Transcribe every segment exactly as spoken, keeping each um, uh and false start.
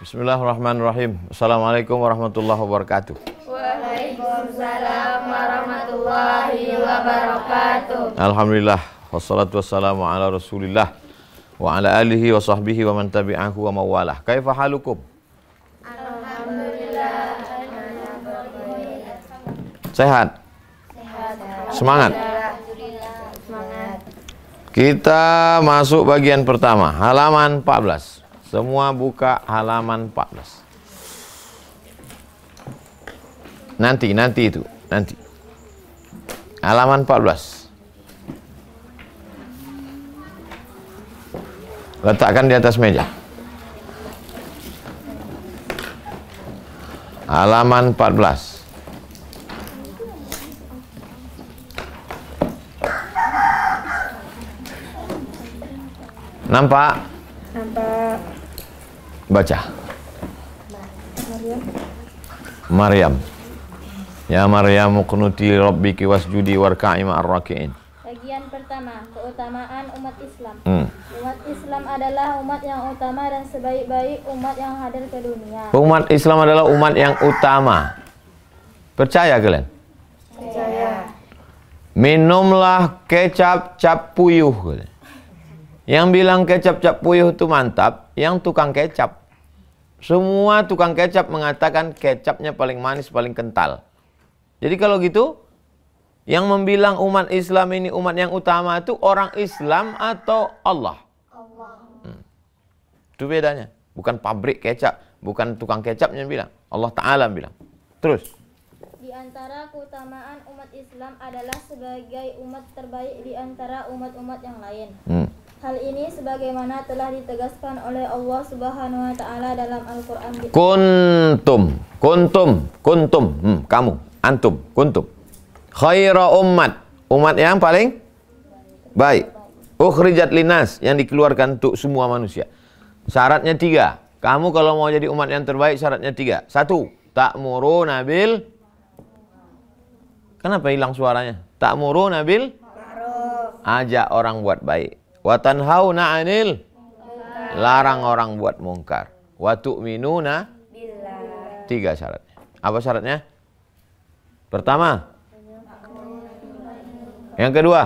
Bismillahirrahmanirrahim. Assalamualaikum warahmatullahi wabarakatuh. Waalaikumsalam warahmatullahi wabarakatuh. Alhamdulillah, wassalatu wassalamu ala rasulillah wa ala alihi wa sahbihi wa man tabi'ahu wa mawalah. Kaifa halukum? Alhamdulillah. Sehat? Sehat. Semangat? Semangat. Kita masuk bagian pertama, halaman empat belas. Semua buka halaman empat belas. Nanti, nanti itu, nanti. Halaman empat belas. Letakkan di atas meja. Halaman empat belas. Nampak? Nampak. Baca. Maryam. Maryam. Ya Maryam uqnuti rabbiki wasjudi warka'i ma'ar raki'in. Bagian pertama, keutamaan umat Islam. Hmm. Umat Islam adalah umat yang utama dan sebaik-baik umat yang hadir ke dunia. Umat Islam adalah umat yang utama. Percaya kalian? Percaya. Minumlah kecap cap puyuh. Yang bilang kecap cap puyuh itu mantap, yang tukang kecap. Semua tukang kecap mengatakan kecapnya paling manis, paling kental. Jadi kalau gitu, yang membilang umat Islam ini umat yang utama itu orang Islam atau Allah? Allah. Hmm. Itu bedanya. Bukan pabrik kecap, bukan tukang kecapnya yang bilang. Allah Ta'ala bilang. Terus. Di antara keutamaan umat Islam adalah sebagai umat terbaik di antara umat-umat yang lain. Hmm. Hal ini sebagaimana telah ditegaskan oleh Allah Subhanahu wa taala dalam Al-Qur'an. Kuntum, kuntum, kuntum, hmm, kamu, antum, kuntum. Khaira ummat, umat yang paling baik. Ukhrijat linas, yang dikeluarkan untuk semua manusia. Syaratnya tiga. Kamu kalau mau jadi umat yang terbaik syaratnya tiga. Satu, ta'muruna bil. Kenapa hilang suaranya? Ta'muruna bil. Ajak orang buat baik. Wa tanhauna 'anil, larang orang buat mungkar. Wa tu'minuna billah. Tiga syaratnya. Apa syaratnya? Pertama. Yang kedua.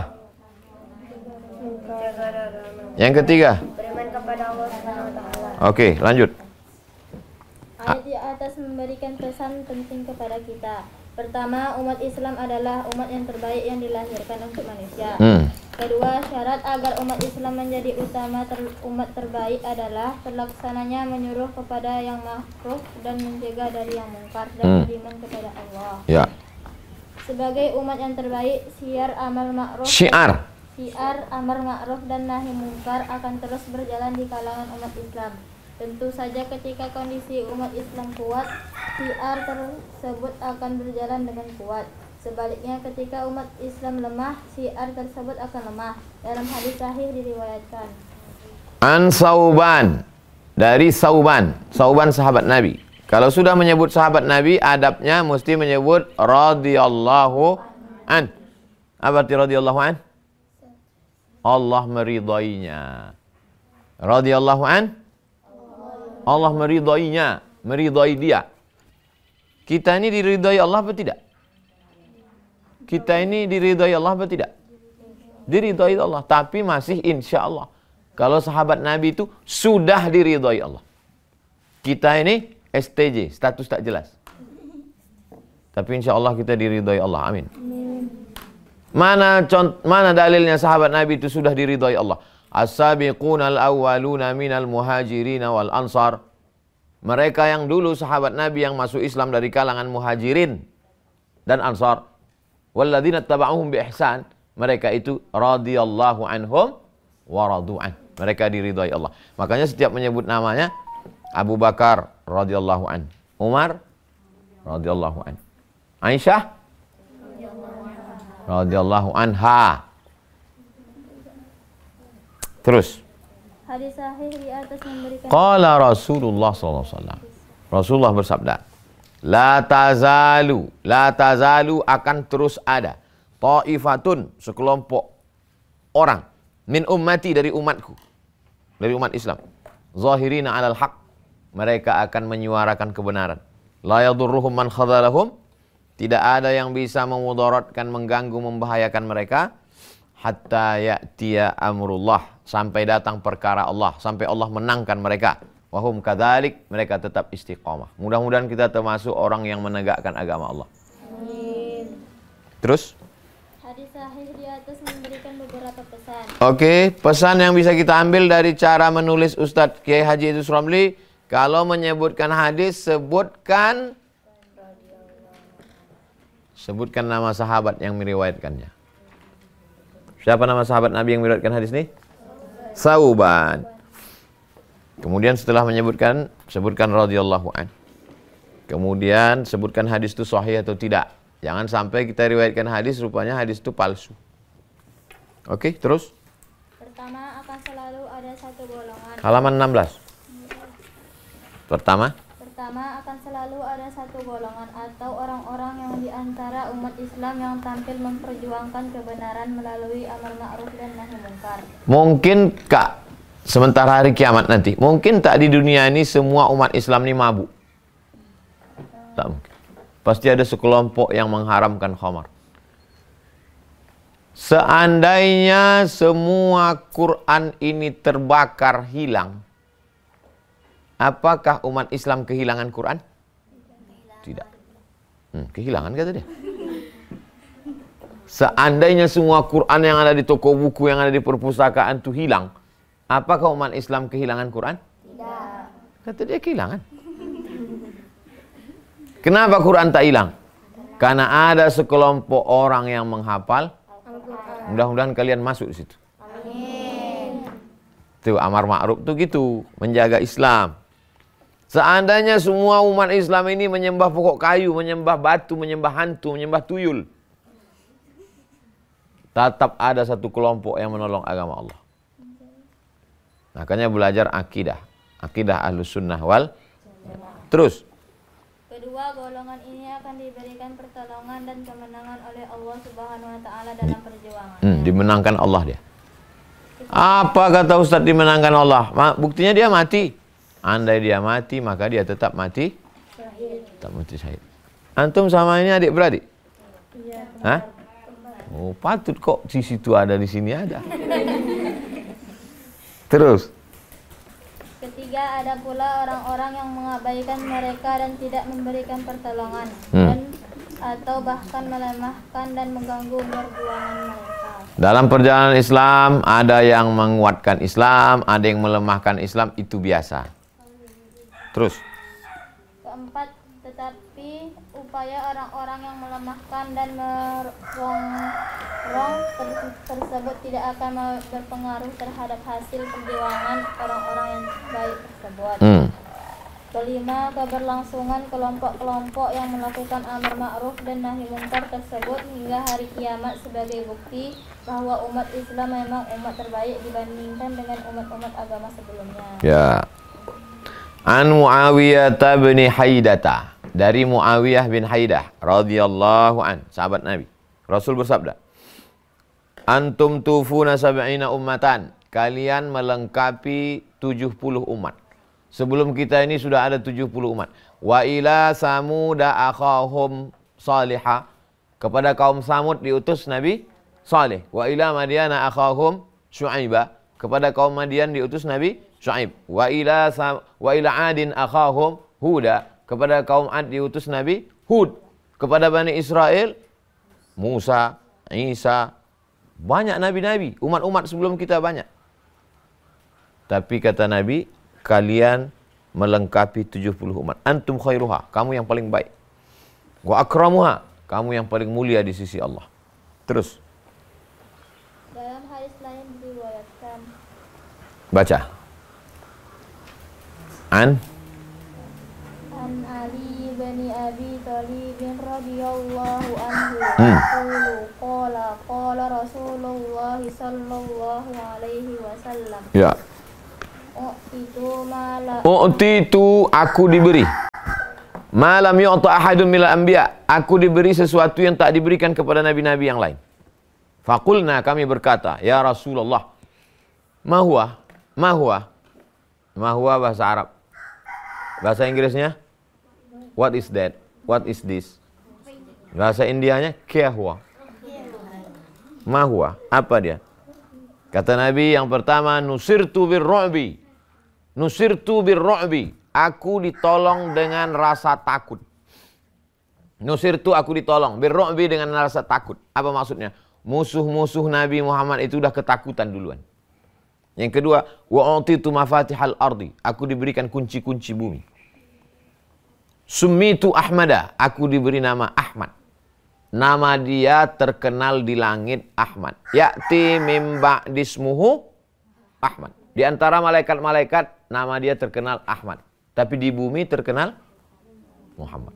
Yang ketiga. Beriman kepada Allah Subhanahu wa taala. Oke, lanjut. Ayat di atas memberikan pesan penting kepada kita. Pertama, umat Islam adalah umat yang terbaik yang dilahirkan untuk manusia. Hmm. Kedua, syarat agar umat Islam menjadi utama ter umat terbaik adalah terlaksananya menyuruh kepada yang makruh dan mencegah dari yang mungkar dan Hmm. beriman kepada Allah. Ya. Sebagai umat yang terbaik, syiar amal ma'ruf Syiar. syiar amar ma'ruf dan nahi mungkar akan terus berjalan di kalangan umat Islam. Tentu saja ketika kondisi umat Islam kuat, syiar tersebut akan berjalan dengan kuat. Sebaliknya ketika umat Islam lemah, syiar tersebut akan lemah. Dalam hadis sahih diriwayatkan. An Sauban, dari Sauban, Sauban sahabat Nabi. Kalau sudah menyebut sahabat Nabi, adabnya mesti menyebut radhiyallahu an. Apa arti radhiyallahu an? Allah meridainya. Radhiyallahu an? Allah meridainya, meridai dia. Kita ini diridai Allah atau tidak? Kita ini diridai Allah atau tidak? Diridai Allah, tapi masih insya Allah. Kalau sahabat Nabi itu sudah diridai Allah. Kita ini S T J, status tak jelas. Tapi insya Allah kita diridai Allah, amin. Mana cont mana dalilnya sahabat Nabi itu sudah diridai Allah? As-sabiqunal awwaluna minal muhajirin wal ansar. Mereka yang dulu sahabat Nabi yang masuk Islam dari kalangan muhajirin dan ansar. Walladzina taba'uhum bi ihsan. Mereka itu radhiyallahu anhum wa radu'an. Mereka diridhai Allah. Makanya setiap menyebut namanya Abu Bakar radhiyallahu an, Umar radhiyallahu an, Aisyah radhiyallahu anha. Terus. Hadis sahih di atas memberikan. Qala Rasulullah sallallahu alaihi wasallam. Rasulullah bersabda, La tazalu, la tazalu akan terus ada ta'ifatun, sekelompok orang min ummati, dari umatku, dari umat Islam, zahirina alal haq, mereka akan menyuarakan kebenaran. La yadurruhum man khadhalahum, tidak ada yang bisa memudaratkan, mengganggu, membahayakan mereka hatta ya'tiya amrullah, sampai datang perkara Allah, sampai Allah menangkan mereka. Wahum kadzalik, mereka tetap istiqamah. Mudah-mudahan kita termasuk orang yang menegakkan agama Allah. Amin. Terus? Hadis sahih di atas memberikan beberapa pesan. Oke, pesan yang bisa kita ambil dari cara menulis Ustadz Kiai Haji Idrus Ramli, kalau menyebutkan hadis, sebutkan sebutkan nama sahabat yang meriwayatkannya. Siapa nama sahabat Nabi yang meriwayatkan hadis ini? Sauban. Kemudian setelah menyebutkan, sebutkan radhiyallahu an. Kemudian sebutkan hadis itu sahih atau tidak. Jangan sampai kita riwayatkan hadis, rupanya hadis itu palsu. Oke, terus? Pertama, akan selalu ada satu golongan. Halaman enam belas. Pertama? Pertama, akan selalu ada satu golongan atau orang-orang yang di antara umat Islam yang tampil memperjuangkan kebenaran melalui amar ma'ruf dan nahi munkar. Mungkin Kak, sementara hari kiamat nanti, mungkin tak di dunia ini semua umat Islam ini mabuk? Tak mungkin. Pasti ada sekelompok yang mengharamkan khamar. Seandainya semua Quran ini terbakar, hilang, apakah umat Islam kehilangan Quran? Tidak. Hmm, kehilangan kata dia. Seandainya semua Quran yang ada di toko buku, yang ada di perpustakaan itu hilang, apakah umat Islam kehilangan Quran? Tidak. Kata dia kehilangan. Kenapa Quran tak hilang? Karena ada sekelompok orang yang menghafal. Mudah-mudahan kalian masuk di situ. Amin. Itu amar ma'ruf tuh gitu, menjaga Islam. Seandainya semua umat Islam ini menyembah pokok kayu, menyembah batu, menyembah hantu, menyembah tuyul, tetap ada satu kelompok yang menolong agama Allah. Makanya belajar akidah, akidah Ahlus Sunnah wal. Terus. Kedua, golongan ini akan diberikan pertolongan dan kemenangan oleh Allah Subhanahu wa taala dalam perjuangan. Hmm, dimenangkan Allah dia. Apa kata Ustaz dimenangkan Allah? Buktinya dia mati. Andai dia mati, maka dia tetap mati. Syahid. Tetap mati syahid. Antum sama ini adik-beradik? Iya. Hah? Oh, patut kok di situ ada, di sini ada. Terus. Ketiga, ada pula orang-orang yang mengabaikan mereka dan tidak memberikan pertolongan, Hmm. dan atau bahkan melemahkan dan mengganggu perjuangan mereka. Dalam perjalanan Islam, ada yang menguatkan Islam, ada yang melemahkan Islam, itu biasa. Terus. Keempat, tetapi upaya orang-orang yang melemahkan dan merongrong ter- tersebut tidak akan berpengaruh terhadap hasil perjuangan orang-orang yang baik tersebut. Hmm. Kelima, keberlangsungan kelompok-kelompok yang melakukan amar ma'ruf dan nahi munkar tersebut hingga hari kiamat sebagai bukti bahwa umat Islam memang umat terbaik dibandingkan dengan umat-umat agama sebelumnya. Ya. An Muawiyah bin Haidata, dari Muawiyah bin Haidah radhiyallahu an, sahabat Nabi. Rasul bersabda, "Antum tufuna sab'ina ummatan." Kalian melengkapi tujuh puluh umat. Sebelum kita ini sudah ada tujuh puluh umat. Wa ila samuda akhahum salihah. Kepada kaum Samud diutus Nabi Saleh. Wa ila Madyana akhahum Syu'aibah. Kepada kaum Madian diutus Nabi Syu'aib. Wa ila Sam wa ila Adin akhahum Huda. Kepada kaum Ad diutus Nabi Hud. Kepada Bani Israel Musa, Isa. Banyak nabi-nabi, umat-umat sebelum kita banyak. Tapi kata Nabi, kalian melengkapi tujuh puluh umat. Antum khairuha, kamu yang paling baik. Wa akramuha, kamu yang paling mulia di sisi Allah. Terus. Dalam hadis lain diriwayatkan, Baca. An An Ali bin Abi Thalib radhiyallahu anhu Hmm. yaqulu qala qala Rasulullah sallallahu alaihi wasallam, Ya. oh itu malah U'titu, aku diberi. Malam yu'ta ahadun minal anbiya, aku diberi sesuatu yang tak diberikan kepada nabi-nabi yang lain. Faqulna, kami berkata, ya Rasulullah, ma huwa? Ma huwa? Ma huwa bahasa Arab. Bahasa Inggrisnya? What is that? What is this? Bahasa Indianya? Kya huwa. Ma huwa. Apa dia? Kata Nabi yang pertama, nusirtu birru'bi. Nusirtu birru'bi. Aku ditolong dengan rasa takut. Nusirtu, aku ditolong. Birru'bi, dengan rasa takut. Apa maksudnya? Musuh-musuh Nabi Muhammad itu udah ketakutan duluan. Yang kedua, wa'utitu mafatihal ardi. Aku diberikan kunci-kunci bumi. Summitu Ahmada. Aku diberi nama Ahmad. Nama dia terkenal di langit Ahmad. Ya'ti mim ba'dismuhu Ahmad. Di antara malaikat-malaikat nama dia terkenal Ahmad. Tapi di bumi terkenal Muhammad.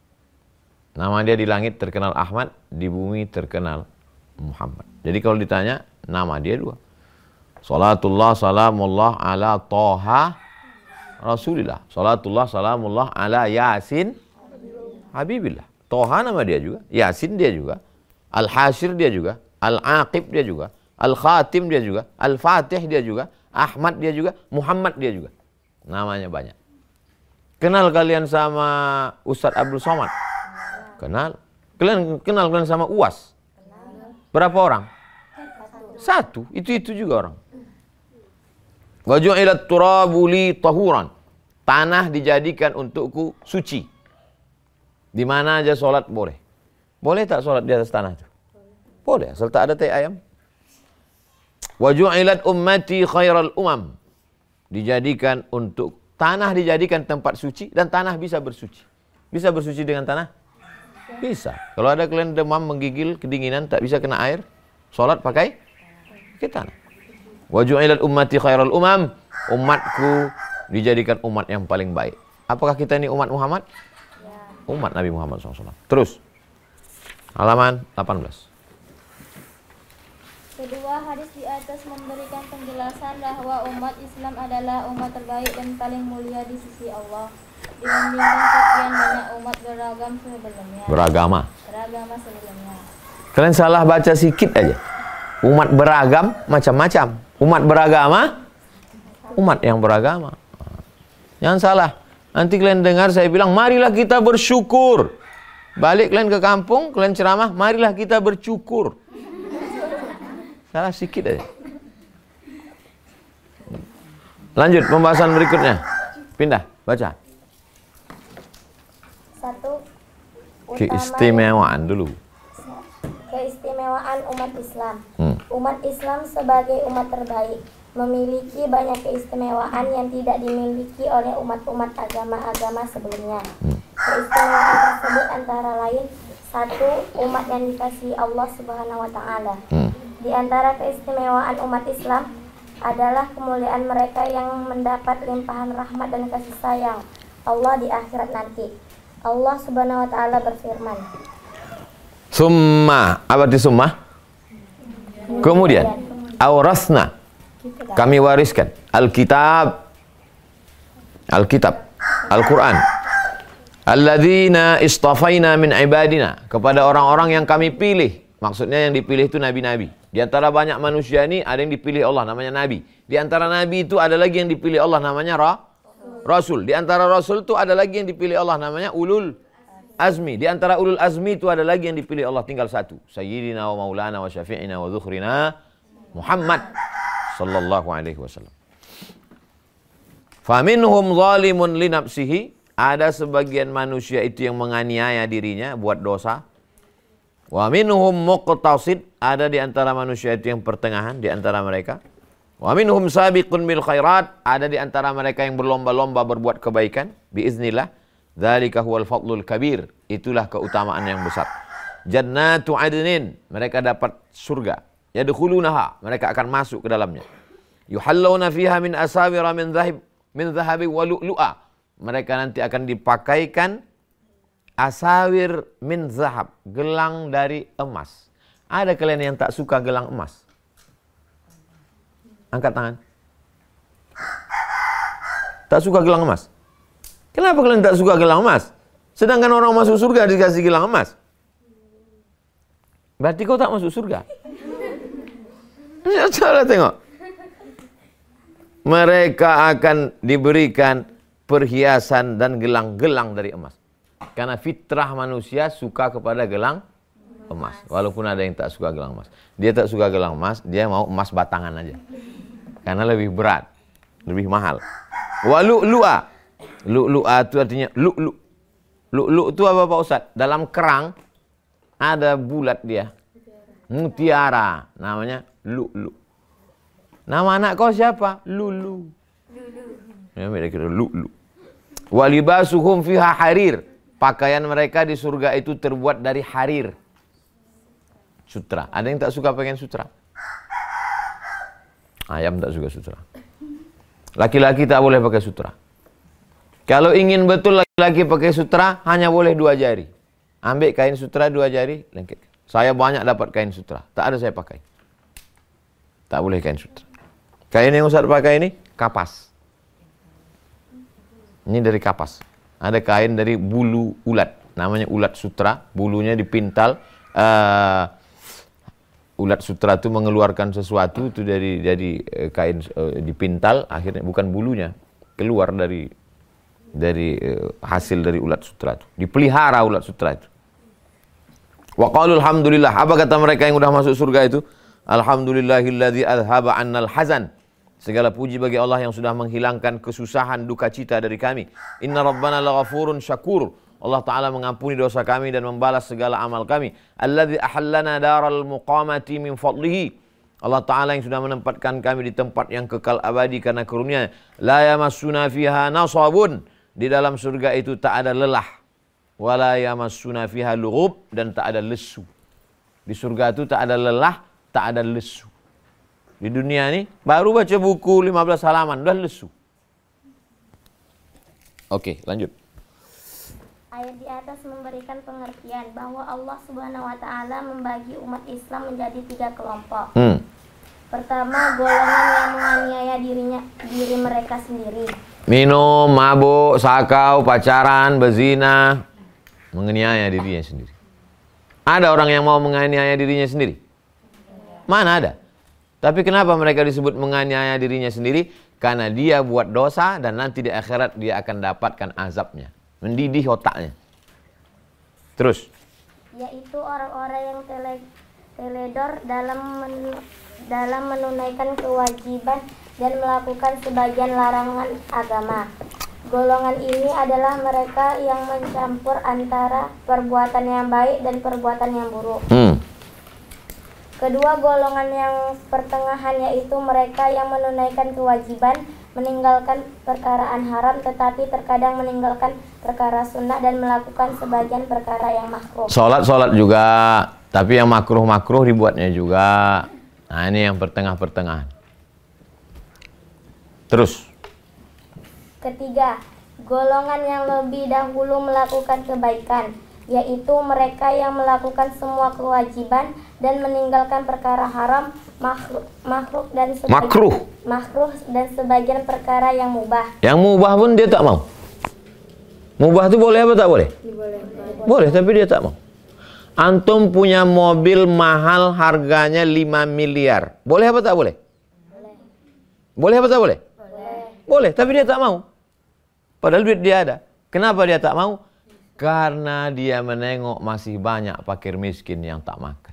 Nama dia di langit terkenal Ahmad, di bumi terkenal Muhammad. Jadi kalau ditanya, nama dia dua. Salatullah salamullah ala Toha Rasulillah. Salatullah salamullah ala Yasin Habibillah. Toha nama dia juga, Yasin dia juga, Al-Hashir dia juga, Al-Aqib dia juga, Al-Khatim dia juga, Al-Fatih dia juga, Ahmad dia juga, Muhammad dia juga. Namanya banyak. Kenal kalian sama Ustadz Abdul Somad? Kenal. Kalian kenal kalian sama U A S? Berapa orang? Satu. Itu-itu juga orang. Wa ju'ilat turabu li tahuran. Tanah dijadikan untukku suci. Di mana aja sholat boleh. Boleh tak sholat di atas tanah itu? Boleh, asal tak ada tai ayam. Wa ju'ilat ummati khairal umam. Dijadikan untuk tanah, dijadikan tempat suci, dan tanah bisa bersuci. Bisa bersuci dengan tanah? Bisa. Kalau ada kalian demam, menggigil, kedinginan, tak bisa kena air, sholat pakai ke tanah. Wa ju'ilat ummati khairal umam. Umatku dijadikan umat yang paling baik. Apakah kita ini umat Muhammad? Umat Nabi Muhammad shallallahu alaihi wasallam. Terus, halaman delapan belas. Kedua, hadis di atas memberikan penjelasan bahwa umat Islam adalah umat terbaik dan paling mulia di sisi Allah dibandingkan sekian banyak umat beragam sebelumnya. Beragama. Beragama sebelumnya. Kalian salah baca sedikit aja. Umat beragam macam-macam. Umat beragama, umat yang beragama. Jangan salah. Nanti kalian dengar saya bilang, marilah kita bersyukur. Balik kalian ke kampung, kalian ceramah, marilah kita bersyukur. Salah sedikit aja. Lanjut pembahasan berikutnya. Pindah, baca. Satu, Keistimewaan dulu. keistimewaan umat Islam. Hmm. Umat Islam sebagai umat terbaik memiliki banyak keistimewaan yang tidak dimiliki oleh umat-umat agama-agama sebelumnya. Hmm. Keistimewaan tersebut antara lain, satu, umat yang dikasihi Allah Subhanahu wa taala. Hmm. Di antara keistimewaan umat Islam adalah kemuliaan mereka yang mendapat limpahan rahmat dan kasih sayang Allah di akhirat nanti. Allah Subhanahu wa taala berfirman, Summa, apa itu summa? Kemudian, aurasna, kami wariskan Alkitab, Alkitab, Al-Quran, alladzina istafaina min ibadina, kepada orang-orang yang kami pilih. Maksudnya yang dipilih itu nabi-nabi. Di antara banyak manusia ini ada yang dipilih Allah, namanya nabi. Di antara nabi itu ada lagi yang dipilih Allah, namanya ra, rasul. Di antara rasul itu ada lagi yang dipilih Allah, namanya ulul azmi. Di antara ulul azmi itu ada lagi yang dipilih Allah, tinggal satu. Sayyidina wa maulana wa syafi'ina wa dhukhrina Muhammad sallallahu alaihi wasallam. Faminhum zalimun li nafsihi, ada sebagian manusia itu yang menganiaya dirinya, buat dosa. Wa minhum muqtasid, ada di antara manusia itu yang pertengahan di antara mereka. Wa minhum sabiqun bil khairat, ada di antara mereka yang berlomba-lomba berbuat kebaikan biiznillah. Dzalika huwal fadlul kabir, itulah keutamaan yang besar. Jannatu adnin, mereka dapat surga. Yadkhulunaha, mereka akan masuk ke dalamnya. Yuhallawna fiha min asawira min dhahib min dhahabi wa lu'lu'a, mereka nanti akan dipakaikan asawir min zahab, gelang dari emas. Ada kalian yang tak suka gelang emas? Angkat tangan. Tak suka gelang emas? Kenapa kalian tak suka gelang emas? Sedangkan orang masuk surga dikasih gelang emas. Berarti kau tak masuk surga. Coba tengok. Mereka akan diberikan perhiasan dan gelang-gelang dari emas. Karena fitrah manusia suka kepada gelang emas. Walaupun ada yang tak suka gelang emas. Dia tak suka gelang emas, dia mau emas batangan aja. Karena lebih berat, lebih mahal. Wa lu'lu'a. Lu'lu'a itu artinya lu'lu'. Lu'lu' itu apa Pak Ustadz? Dalam kerang ada bulat dia. Mutiara. Namanya lu'lu'. Nama anak kau siapa? Lulu. Ya, mereka lu'lu'. Wa libasuhum fiha harir. Pakaian mereka di surga itu terbuat dari harir. Sutra. Ada yang tak suka pakaian sutra? Ayam tak suka sutra. Laki-laki tak boleh pakai sutra. Kalau ingin betul laki-laki pakai sutra, hanya boleh dua jari. Ambil kain sutra dua jari, lengket. Saya banyak dapat kain sutra. Tak ada saya pakai. Tak boleh kain sutra. Kain yang Ustaz pakai ini, kapas. Ini dari kapas. Ada kain dari bulu ulat. Namanya ulat sutra. Bulunya dipintal. Uh, ulat sutra itu mengeluarkan sesuatu itu dari dari uh, kain uh, dipintal. Akhirnya bukan bulunya. Keluar dari dari uh, hasil dari ulat sutra itu. Dipelihara ulat sutra itu. Wa qalu alhamdulillah. Apa kata mereka yang sudah masuk surga itu? Alhamdulillahilladzi adhaba 'annal hazan. Segala puji bagi Allah yang sudah menghilangkan kesusahan, duka cita dari kami. Inna rabbana laghafurun syakur. Allah Ta'ala mengampuni dosa kami dan membalas segala amal kami. Alladzi ahallana daral muqamati min fadlihi. Allah Ta'ala yang sudah menempatkan kami di tempat yang kekal abadi karena karunia. La yamassuna fiha nasabun. Di dalam surga itu tak ada lelah. Wala yamassuna fiha lughub. Dan tak ada lesu. Di surga itu tak ada lelah, tak ada lesu. Di dunia ini baru baca buku lima belas halaman udah lesu. Oke, lanjut. Ayat di atas memberikan pengertian bahwa Allah Subhanahu wa taala membagi umat Islam menjadi tiga kelompok. Hmm. Pertama, golongan yang menganiaya dirinya diri mereka sendiri. Minum, mabuk, sakau, pacaran, berzina, menganiaya dirinya sendiri. Ada orang yang mau menganiaya dirinya sendiri? Mana ada? Tapi kenapa mereka disebut menganiaya dirinya sendiri? Karena dia buat dosa dan nanti di akhirat dia akan dapatkan azabnya. Mendidih otaknya. Terus. Yaitu orang-orang yang tele, teledor dalam men, dalam menunaikan kewajiban dan melakukan sebagian larangan agama. Golongan ini adalah mereka yang mencampur antara perbuatan yang baik dan perbuatan yang buruk. Hmm. Kedua golongan yang pertengahan yaitu mereka yang menunaikan kewajiban, meninggalkan perkaraan haram tetapi terkadang meninggalkan perkara sunnah dan melakukan sebagian perkara yang makruh. Sholat-sholat juga, tapi yang makruh-makruh dibuatnya juga. Nah ini yang pertengah-pertengahan. Terus. Ketiga, golongan yang lebih dahulu melakukan kebaikan, yaitu mereka yang melakukan semua kewajiban dan meninggalkan perkara haram, makruh, makruh dan sebagian, makruh. makruh dan sebagian perkara yang mubah. Yang mubah pun dia tak mau. Mubah itu boleh apa tak boleh? Boleh. Boleh, tapi dia tak mau. Antum punya mobil mahal harganya lima miliar. Boleh apa tak boleh? Boleh. Boleh apa tak boleh? Boleh. Boleh, tapi dia tak mau. Padahal duit dia ada. Kenapa dia tak mau? Karena dia menengok masih banyak fakir miskin yang tak makan.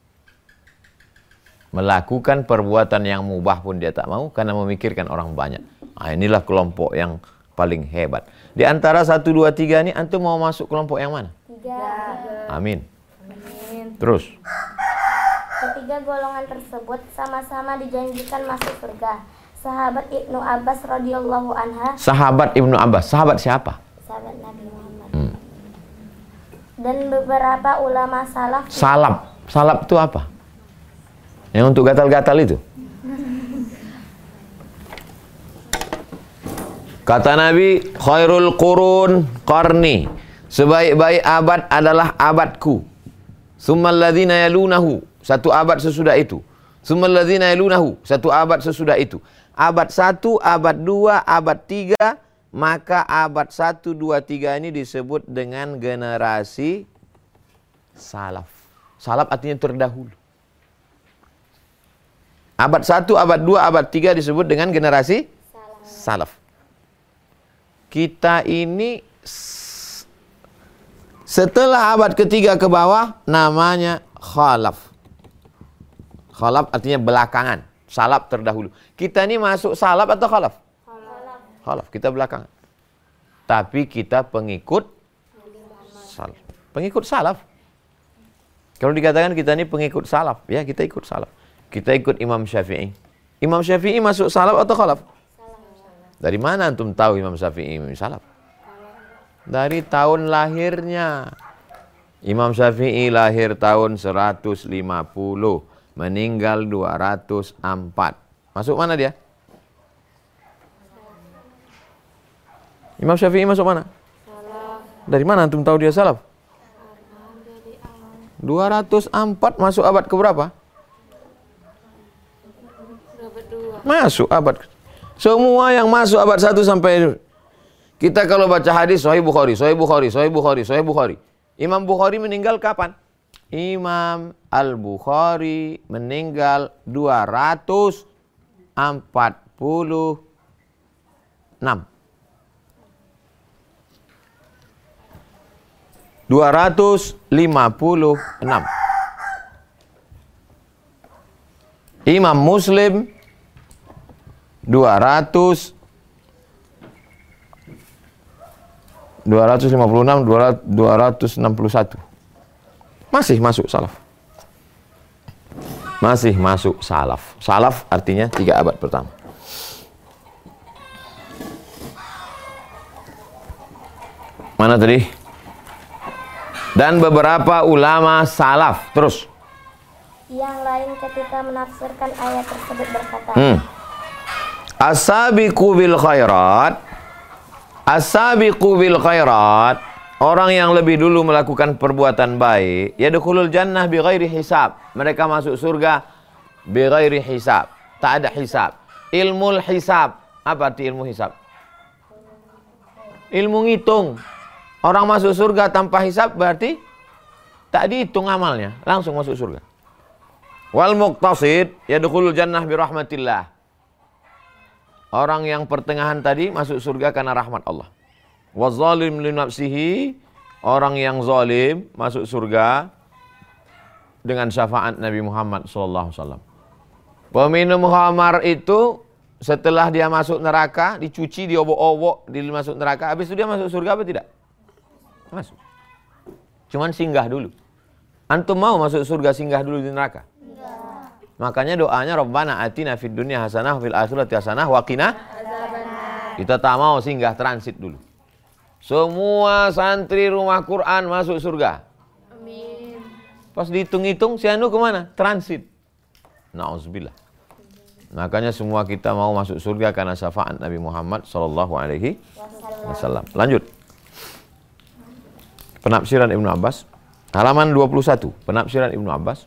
Melakukan perbuatan yang mubah pun dia tak mau karena memikirkan orang banyak. Nah, inilah kelompok yang paling hebat. Di antara satu, dua, tiga ini antum mau masuk kelompok yang mana? Tiga. Amin. Amin. Terus. Ketiga golongan tersebut sama-sama dijanjikan masuk surga. Sahabat Ibnu Abbas radhiyallahu anha. Sahabat Ibnu Abbas. Sahabat siapa? Sahabat Nabi Muhammad. Hmm. Dan beberapa ulama salaf. Salap. Salap itu apa? Yang untuk gatal-gatal itu. Kata Nabi, khairul qurun qarni. Sebaik-baik abad adalah abadku. Tsummal ladzina yalunahu. Satu abad sesudah itu. Tsummal ladzina yalunahu. Satu abad sesudah itu. Abad satu, abad dua, abad tiga. Maka abad satu, dua, tiga ini disebut dengan generasi salaf. Salaf artinya terdahulu. Abad satu, abad dua, abad tiga disebut dengan generasi salaf. salaf. kita ini setelah abad ketiga ke bawah namanya khalaf. Khalaf artinya belakangan, salaf terdahulu. Kita ini masuk salaf atau khalaf? Khalaf. Khalaf, kita belakangan. Tapi kita pengikut salaf. Pengikut salaf. Kalau dikatakan kita ini pengikut salaf, ya kita ikut salaf. Kita ikut Imam Syafi'i. Imam Syafi'i masuk salaf atau khalaf? Salaf. Dari mana antum tahu Imam Syafi'i salaf? Dari tahun lahirnya. Imam Syafi'i lahir tahun seratus lima puluh, meninggal dua ratus empat. Masuk mana dia? Imam Syafi'i masuk mana? Salaf. Dari mana antum tahu dia salaf? dua ratus empat masuk abad ke berapa? Masuk abad. Semua yang masuk abad satu sampai kita kalau baca hadis Sahih Bukhari, Sahih Bukhari, Sahih Bukhari, Sahih Bukhari. Imam Bukhari meninggal kapan? Imam Al-Bukhari meninggal dua ratus empat puluh enam. dua ratus lima puluh enam. Imam Muslim dua ratus dua ratus lima puluh enam, dua ratus enam puluh satu. Masih masuk salaf. Masih masuk salaf. Salaf artinya tiga abad pertama. Mana tadi? Dan beberapa ulama salaf. Terus. Yang lain ketika menafsirkan ayat tersebut berkata, Hmm. As-sabiqu bil khairat. As-sabiqu bil khairat. Orang yang lebih dulu melakukan perbuatan baik, yadkhulul jannah bi ghairi hisab. Mereka masuk surga bi ghairi hisab. Tak ada hisab. Ilmul hisab. Apa arti ilmu hisab? Ilmu ngitung. Orang masuk surga tanpa hisab berarti tak dihitung amalnya, langsung masuk surga. Wal muqtasid yadkhulul jannah bi rahmatillah. Orang yang pertengahan tadi masuk surga karena rahmat Allah. Wazalim li nafsihi, orang yang zalim masuk surga dengan syafaat Nabi Muhammad sallallahu alaihi wasallam. Peminum khamar itu setelah dia masuk neraka, dicuci, diobok-obok, dimasuk neraka, habis itu dia masuk surga apa tidak? Masuk. Cuman singgah dulu. Antum mau masuk surga singgah dulu di neraka? Makanya doanya Rabbana atina fid dunya hasanah fil akhirati hasanah wa qina adzabannar. Kita tak mau singgah transit dulu. Semua santri rumah Quran masuk surga. Amin. Pas dihitung-hitung si anu kemana? Transit. Nauzubillah. Makanya semua kita mau masuk surga karena syafaat Nabi Muhammad sallallahu alaihi wasallam. Lanjut. Penafsiran Ibnu Abbas halaman dua puluh satu. Penafsiran Ibnu Abbas.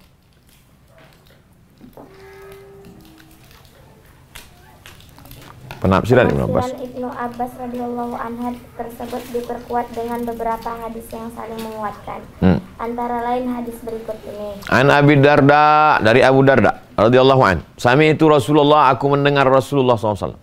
Penafsiran Ibnu Abbas. Ibnu Abbas radhiyallahu anhu tersebut diperkuat dengan beberapa hadis yang saling menguatkan. Hmm. Antara lain hadis berikut ini. An Abi Darda, dari Abu Darda radhiyallahu anhu. Sami itu Rasulullah, aku mendengar Rasulullah sallallahu alaihi wasallam.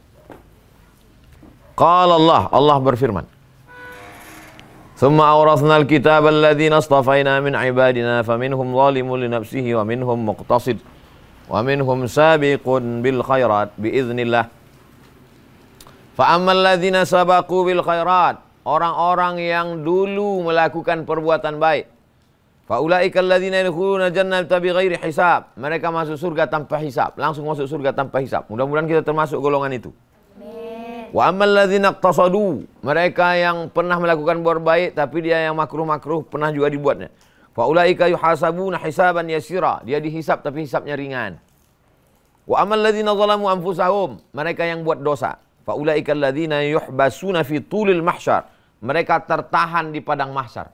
Qala Allah, Allah berfirman. Tsumma awrathna al-kitaba alladhina astafaina min ibadina faminhum zalimun li nafsihi wa minhum muqtasid wa minhum sabiqun bil khairat biiznillah. Fa'ammal ladzina sabaqu bil khairat, orang-orang yang dulu melakukan perbuatan baik. Faulaikal ladzina yadkhuluna jannata bighairi hisab, mereka masuk surga tanpa hisab, langsung masuk surga tanpa hisab. Mudah-mudahan kita termasuk golongan itu. Amin. Wa ammal ladzina iqtasadu, mereka yang pernah melakukan buat baik tapi dia yang makruh-makruh pernah juga dibuatnya. Faulaika yuhasabuna hisaban yasira, dia dihisab tapi hisabnya ringan. Wa ammal ladzina zalamu anfusahum, mereka yang buat dosa. Faulaika alladzina yuhbasuna fi tulil mahsyar, mereka tertahan di padang mahsyar.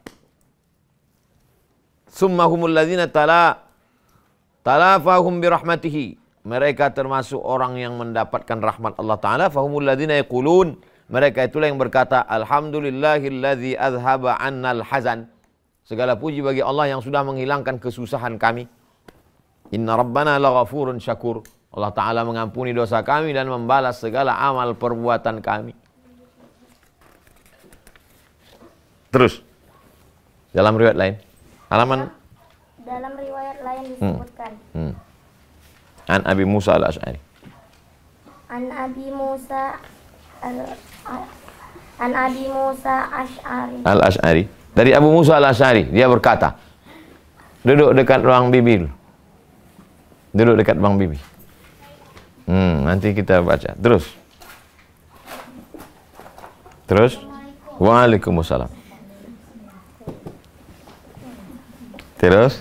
Summa humul ladzina tala talafahum bi rahmatihi, mereka termasuk orang yang mendapatkan rahmat Allah taala. Fahumul ladzina yaqulun, mereka itulah yang berkata alhamdulillahilladzi azhaba 'annal hazan, segala puji bagi Allah yang sudah menghilangkan kesusahan kami. Inna rabbana laghafurun syakur, Allah Ta'ala mengampuni dosa kami dan membalas segala amal perbuatan kami. Terus. Dalam riwayat lain. Halaman. Dalam riwayat lain disebutkan. Hmm. Hmm. An Abi Musa al-Ash'ari. An Abi Musa al An Abi Musa Ash'ari. Al-Ash'ari. Dari Abu Musa al-Ash'ari, dia berkata, duduk dekat ruang bibi. Duduk dekat ruang bibi. Hmm, nanti kita baca. Terus. Terus. Waalaikumsalam. Terus.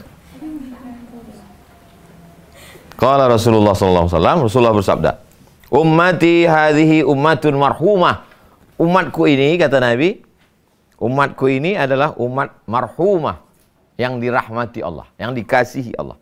Qala Rasulullah sallallahu alaihi wasallam, Rasulullah bersabda, ummati hadhihi ummatun marhumah. Umatku ini, kata Nabi, umatku ini adalah umat marhumah, yang dirahmati Allah, yang dikasihi Allah.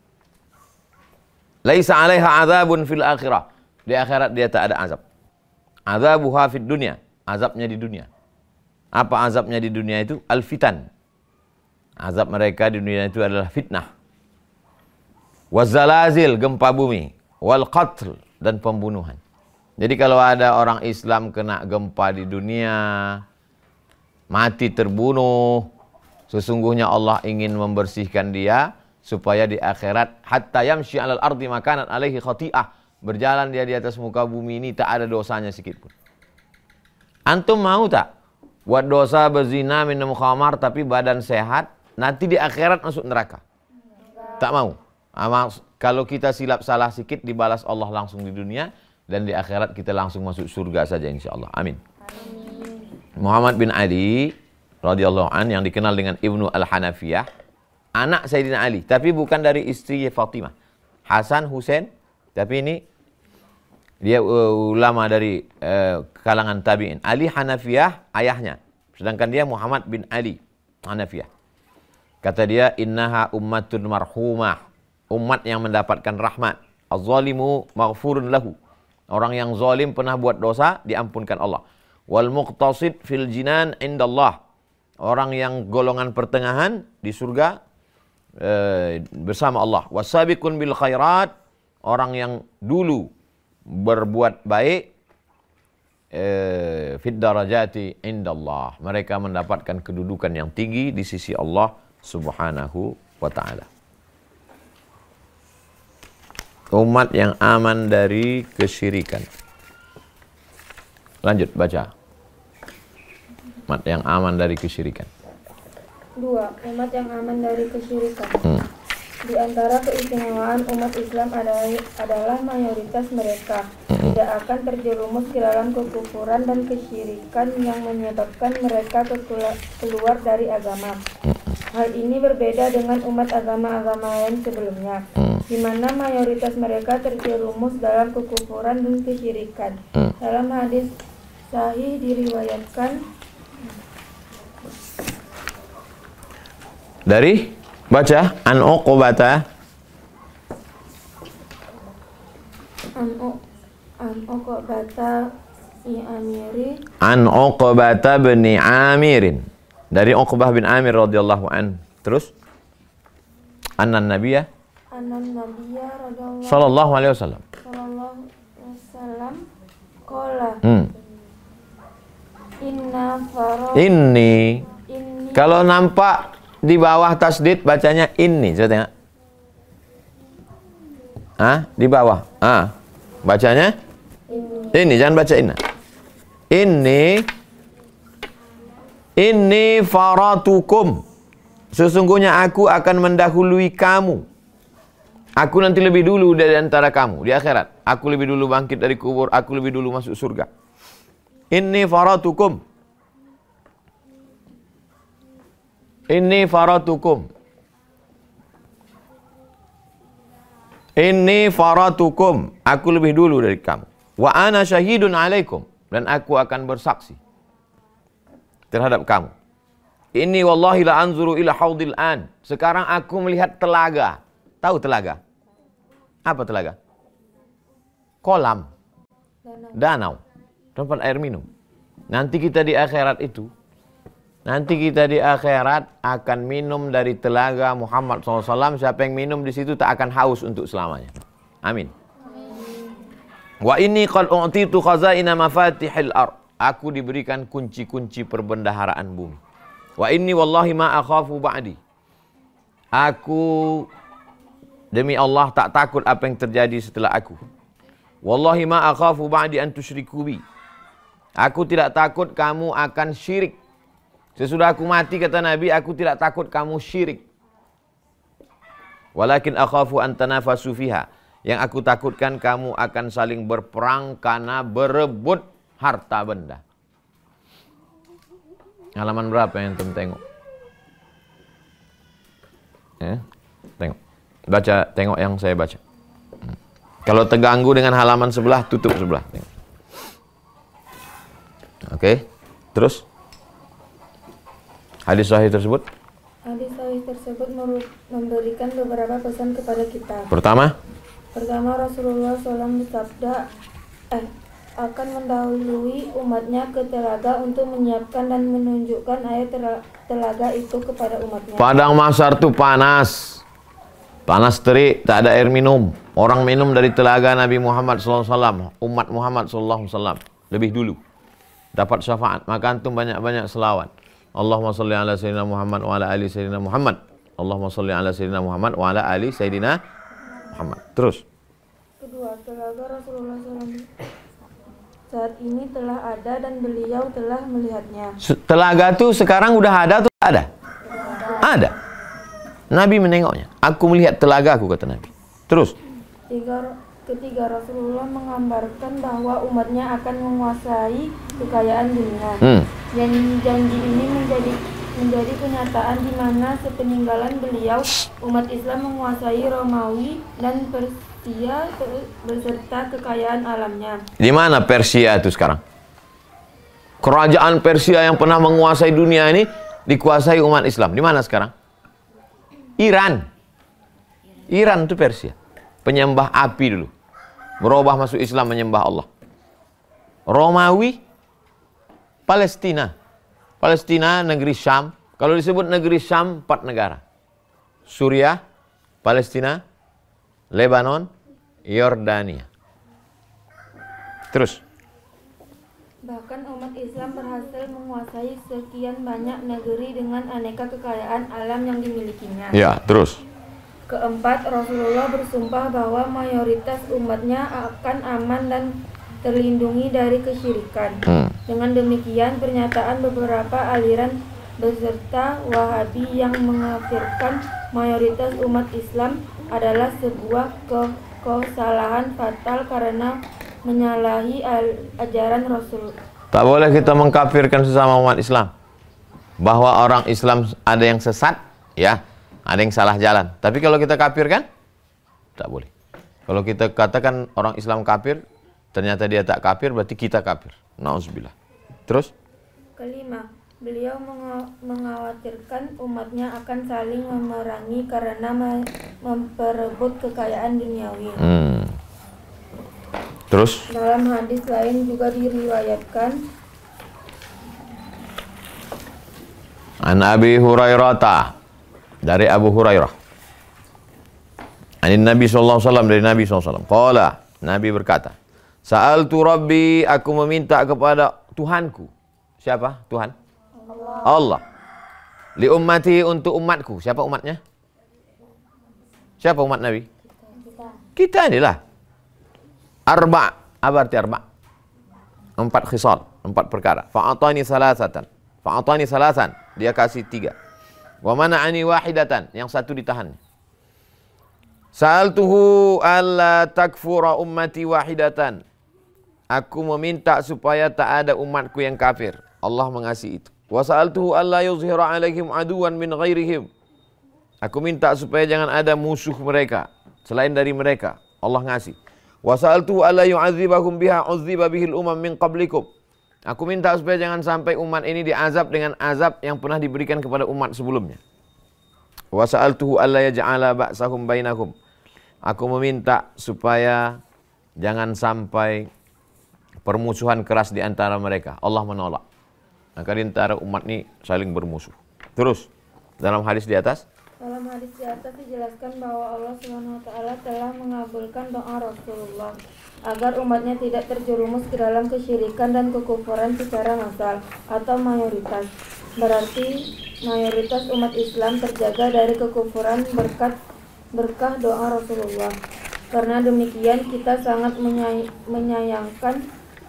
Laisa 'alaiha 'adzabun fil akhirah. Di akhirat dia tak ada azab. Adzabuha fid dunya, azabnya di dunia. Apa azabnya di dunia itu? Al-fitan. Azab mereka di dunia itu adalah fitnah. Wazalazil, gempa bumi. Wal qatl, dan pembunuhan. Jadi kalau ada orang Islam kena gempa di dunia, mati terbunuh, sesungguhnya Allah ingin membersihkan dia supaya di akhirat hatta yamshi 'alal ardi makanan alaihi khati'ah, berjalan dia di atas muka bumi ini tak ada dosanya sedikit pun. Antum mau tak buat dosa berzina, minum khamar tapi badan sehat, nanti di akhirat masuk neraka? Tak mau. Amal, kalau kita silap salah sedikit dibalas Allah langsung di dunia, dan di akhirat kita langsung masuk surga saja insyaallah. Amin. Amin. Muhammad bin Ali radhiyallahu an, yang dikenal dengan Ibnu Al-Hanafiyah, anak Sayyidina Ali, tapi bukan dari istri Fatimah. Hasan Husain, tapi ini dia uh, ulama dari uh, kalangan tabi'in. Ali Hanafiyah ayahnya, sedangkan dia Muhammad bin Ali Hanafiyah. Kata dia, innaha ummatun marhumah, umat yang mendapatkan rahmat. Az-zalimu maghfurun lahu, orang yang zalim pernah buat dosa diampunkan Allah. Wal muqtasid fil jinan indallah, orang yang golongan pertengahan di surga eh, bersama Allah. Wasabiqun bil khairat, orang yang dulu berbuat baik eh, fid darajati indallah, mereka mendapatkan kedudukan yang tinggi di sisi Allah Subhanahu wa taala. Umat yang aman dari kesyirikan. Lanjut baca. Umat yang aman dari kesyirikan. Dua, umat yang aman dari kesyirikan. Hmm. Di antara keistimewaan umat Islam adalah, adalah mayoritas mereka hmm. tidak akan terjerumus ke dalam kekufuran dan kesyirikan yang menyebabkan mereka keluar dari agama. Hmm. Hal ini berbeda dengan umat agama-agama lain sebelumnya, hmm. di mana mayoritas mereka terjerumus dalam kekufuran dan kesyirikan. Hmm. Dalam hadis sahih diriwayatkan dari baca an Uqbata an an Uqbata bin Amiri an Uqbata bin Amirin, dari Uqbah bin Amir radhiyallahu an. Terus annan nabiyya annan nabiyya radhiyallahu sallallahu alaihi wasallam sallallahu alaihi wasallam qala hmm. inna faro inni, inni kalau nampak di bawah tasdid bacanya ini, coba tengok. Ah, di bawah. Ah, bacanya ini. Ini, jangan baca inna. Ini Inni faratukum, sesungguhnya aku akan mendahului kamu. Aku nanti lebih dulu dari antara kamu di akhirat. Aku lebih dulu bangkit dari kubur, aku lebih dulu masuk surga. Inni faratukum. Inni faratukum. Inni faratukum. Aku lebih dulu dari kamu. Wa ana syahidun alaikum. Dan aku akan bersaksi terhadap kamu. Inni wallahi la anzuru ila haudil an. Sekarang aku melihat telaga. Tahu telaga? Apa telaga? Kolam. Danau. Tempat air minum. Nanti kita di akhirat itu, nanti kita di akhirat akan minum dari telaga Muhammad shallallahu alaihi wasallam. Siapa yang minum di situ tak akan haus untuk selamanya. Amin. Wa inni qad u'titu khazaina mafatihil ardh. Aku diberikan kunci-kunci perbendaharaan bumi. Wa inni wallahi ma akhafu ba'di. Aku demi Allah tak takut apa yang terjadi setelah aku. Wallahi ma akhafu ba'di an tusyriku bi. Aku tidak takut kamu akan syirik. Sesudah aku mati, kata Nabi, aku tidak takut kamu syirik. Walakin akhafu an tanafasu fiha. Yang aku takutkan kamu akan saling berperang karena berebut harta benda. Halaman berapa yang antum tengok? Ya, tengok. Baca, tengok yang saya baca. Kalau terganggu dengan halaman sebelah, tutup sebelah. Tengok. Oke, terus hadis sahih tersebut. Hadis sahih tersebut memberikan beberapa pesan kepada kita. Pertama, Pertama, Rasulullah shallallahu alaihi wasallam bersabda, eh, akan mendahului umatnya ke telaga untuk menyiapkan dan menunjukkan air telaga itu kepada umatnya. Padang Mahsyar itu panas, panas terik, tak ada air minum. Orang minum dari telaga Nabi Muhammad shallallahu alaihi wasallam, umat Muhammad shallallahu alaihi wasallam lebih dulu dapat syafaat. Maka antum banyak-banyak selawat. Allahumma sholli ala sayyidina Muhammad wa ala ali sayyidina Muhammad. Allahumma sholli ala sayyidina Muhammad wa ala ali sayyidina Muhammad. Terus. Kedua, telaga Rasulullah shallallahu alaihi wasallam saat ini telah ada dan beliau telah melihatnya. Telaga itu sekarang udah ada atau ada? Ada. Nabi menengoknya. Aku melihat telaga, aku kata Nabi. Terus. Tiga, ketiga, Rasulullah menggambarkan bahwa umatnya akan menguasai kekayaan dunia. Hmm. Dan janji ini menjadi menjadi kenyataan di mana sepeninggalan beliau umat Islam menguasai Romawi dan Persia beserta kekayaan alamnya. Di mana Persia itu sekarang? Kerajaan Persia yang pernah menguasai dunia ini dikuasai umat Islam. Di mana sekarang? Iran. Iran itu Persia. Penyembah api dulu. Berubah masuk Islam, menyembah Allah. Romawi, Palestina. Palestina, negeri Syam. Kalau disebut negeri Syam, empat negara. Suriah, Palestina, Lebanon, Yordania. Terus. Bahkan umat Islam berhasil menguasai sekian banyak negeri dengan aneka kekayaan alam yang dimilikinya. Ya, terus. Keempat, Rasulullah bersumpah bahwa mayoritas umatnya akan aman dan terlindungi dari kesyirikan. Hmm. Dengan demikian, pernyataan beberapa aliran beserta Wahabi yang mengkafirkan mayoritas umat Islam adalah sebuah ke kesalahan fatal karena menyalahi ajaran Rasul. Tak boleh kita mengkafirkan sesama umat Islam. Bahwa orang Islam ada yang sesat, ya, ada yang salah jalan. Tapi kalau kita kafirkan, tak boleh. Kalau kita katakan orang Islam kafir, ternyata dia tak kafir, berarti kita kafir. Nauzubillah. Terus? Kelima, beliau meng mengkhawatirkan umatnya akan saling memerangi karena me memperebut kekayaan duniawi. Hmm. Terus? Dalam hadis lain juga diriwayatkan, An Abi Hurairah, dari Abu Hurairah. Anin Nabi sallallahu alaihi wasallam, dari Nabi sallallahu alaihi wasallam. Qala, Nabi berkata, Sa'altu Rabbi, aku meminta kepada Tuhanku. Siapa Tuhan? Allah. Allah. Li ummati, untuk umatku. Siapa umatnya? Siapa umat Nabi? Kita. Kita inilah. Arba'. Apa arti arba'? Empat khisal, empat perkara. Fa'atani salasatan. Fa'atani salasan. Dia kasih tiga. Wa mana'ani wahidatan. Yang satu ditahan. Sa'altuhu alla takfura ummati wahidatan. Aku meminta supaya tak ada umatku yang kafir. Allah mengasihi itu. Wa sa'altuhu alla yuzhira alaihim aduwan min ghairihim. Aku minta supaya jangan ada musuh mereka selain dari mereka. Allah ngasih. Wa sa'altuhu alla yu'adzibahum biha uzziba bihil umam min qablikum. Aku minta supaya jangan sampai umat ini diazab dengan azab yang pernah diberikan kepada umat sebelumnya. Wa sa'altuhu alla yaj'ala ba'sahum bainakum. Aku meminta supaya jangan sampai permusuhan keras di antara mereka. Allah menolak. Maka di antara umat ini saling bermusuh. Terus, dalam hadis di atas. Dalam hadis di atas dijelaskan bahwa Allah subhanahu wa taala telah mengabulkan doa Rasulullah agar umatnya tidak terjerumus ke dalam kesyirikan dan kekufuran secara massal atau mayoritas. Berarti mayoritas umat Islam terjaga dari kekufuran berkat berkah doa Rasulullah. Karena demikian kita sangat menyay- menyayangkan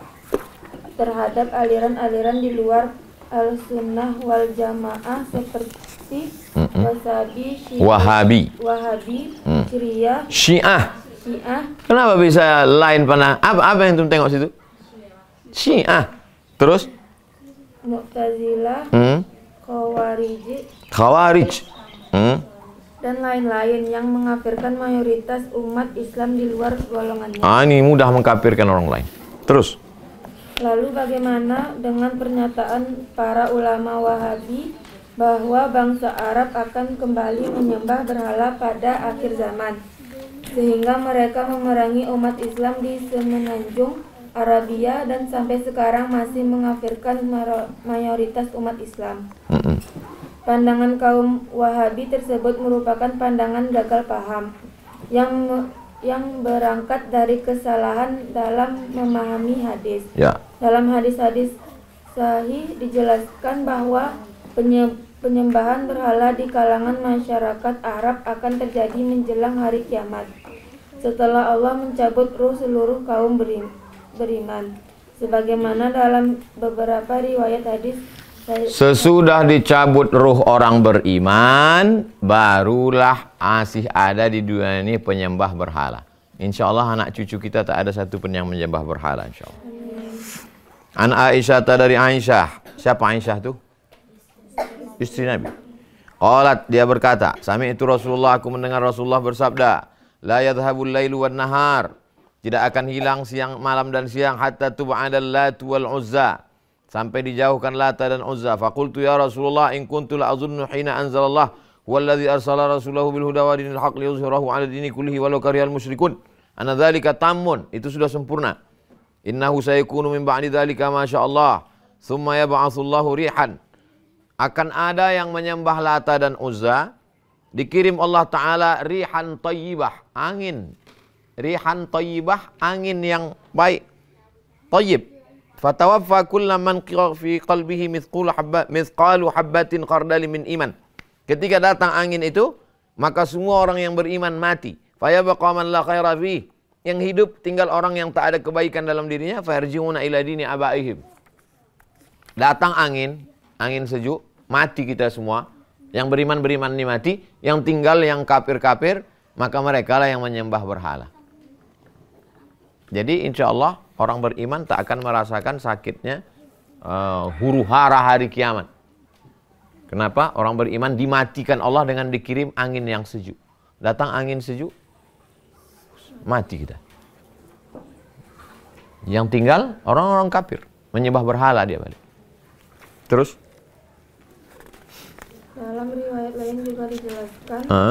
terhadap aliran-aliran di luar Al-Sunnah wal Jamaah seperti Mm-mm. Wasabi, Syi- Wahabi. Wahabi, Mm. Syriah, Syiah. Syiah, Kenapa bisa lain panah? Apa apa yang antum tengok situ? Syiah. Terus? Mu'tazilah, Hmm? Khawarij, Khawarij. Hmm? dan lain-lain yang mengkafirkan mayoritas umat Islam di luar golongannya. Ah, ini mudah mengkafirkan orang lain. Terus? Lalu bagaimana dengan pernyataan para ulama Wahabi bahwa bangsa Arab akan kembali menyembah berhala pada akhir zaman, sehingga mereka memerangi umat Islam di semenanjung Arabia dan sampai sekarang masih mengkafirkan mayoritas umat Islam. Mm-mm. Pandangan kaum Wahabi tersebut merupakan pandangan gagal paham yang yang berangkat dari kesalahan dalam memahami hadis. Ya. Dalam hadis-hadis sahih dijelaskan bahwa penye- penyembahan berhala di kalangan masyarakat Arab akan terjadi menjelang hari kiamat, setelah Allah mencabut ruh seluruh kaum berim- beriman. Sebagaimana dalam beberapa riwayat hadis, Sesudah dicabut ruh orang beriman, barulah masih ada di dunia ini penyembah berhala. Insya Allah anak cucu kita tak ada satu pun yang menyembah berhala, insya Allah. An Aisyah dari Aisyah. Siapa Aisyah tu? Istri Nabi. Qalat, dia berkata, sami'tu Rasulullah, aku mendengar Rasulullah bersabda, la yadhhabul lailu wan nahar, tidak akan hilang siang malam dan siang hatta tub'adal Latu wal Uzza, sampai dijauhkan Lata dan Uzza. Faqultu ya Rasulullah in kuntu la azunnu hina anzalallah walladzi arsala rasulahu bil huda wa dinil haq liyuzhirahu 'ala dini kullihi walau karihal musyrikun. Ana dzalika tammun, itu sudah sempurna. Innahu sayakunu min ba'di dzalika ma sya'allah. Tsumma yab'atsullahu rihan. Akan ada yang menyembah Lata dan Uzza, dikirim Allah Ta'ala rihan tayyibah, angin. Rihan tayyibah, angin yang baik. Tayyib. Fatawaffa kulla man fi qalbihi mithqalu habba mithqalu habbatin khardali min iman. Ketika datang angin itu, maka semua orang yang beriman mati. Fayabqa man la khaira fi. Yang hidup tinggal orang yang tak ada kebaikan dalam dirinya, fayarji'una ila dini abaihim. Datang angin, angin sejuk, mati kita semua. Yang beriman-beriman ini mati, yang tinggal yang kafir-kafir, maka mereka lah yang menyembah berhala. Jadi insya Allah orang beriman tak akan merasakan sakitnya uh, huru-hara hari kiamat. Kenapa? Orang beriman dimatikan Allah dengan dikirim angin yang sejuk. Datang angin sejuk, mati kita. Yang tinggal orang-orang kafir, menyembah berhala dia balik. Terus? dalam riwayat lain juga dijelaskan Uh.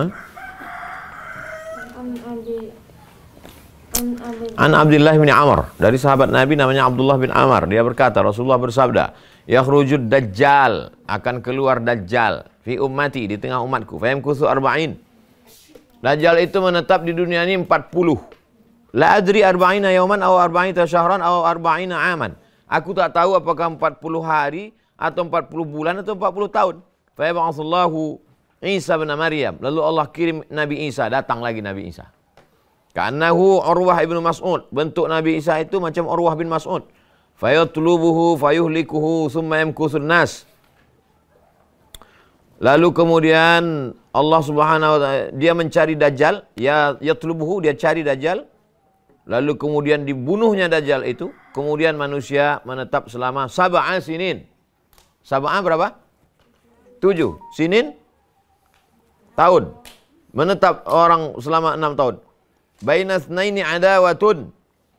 an Abi an Abi An Abdullah bin Amr, dari sahabat Nabi namanya Abdullah bin Amr, dia berkata Rasulullah bersabda, yakhrujud dajjal, akan keluar dajjal fi ummati, di tengah umatku, fa yamkuthu arba'in. Dajjal itu menetap di dunia ini empat puluh. La adri arba'ina yawman aw arba'ina syahran aw arba'ina aman. Aku tak tahu apakah empat puluh hari atau empat puluh bulan atau empat puluh tahun. Fa yab'atsullahu Isa bin Maryam, lalu Allah kirim Nabi Isa, datang lagi Nabi Isa. Ka'annahu Urwah ibn Mas'ud, bentuk Nabi Isa itu macam Urwah bin Mas'ud. Fayatlubuhu fayuhlikuhu summa yamkuthun nas. Lalu kemudian Allah Subhanahu wa taala dia mencari Dajjal, ya yatlubuhu, dia cari Dajjal. Lalu kemudian dibunuhnya Dajjal itu, kemudian manusia menetap selama sab'a sinin. Sab'a berapa? Tujuh. Sinin tahun. Menetap orang selama enam tahun. Baina tsnaini adawatun.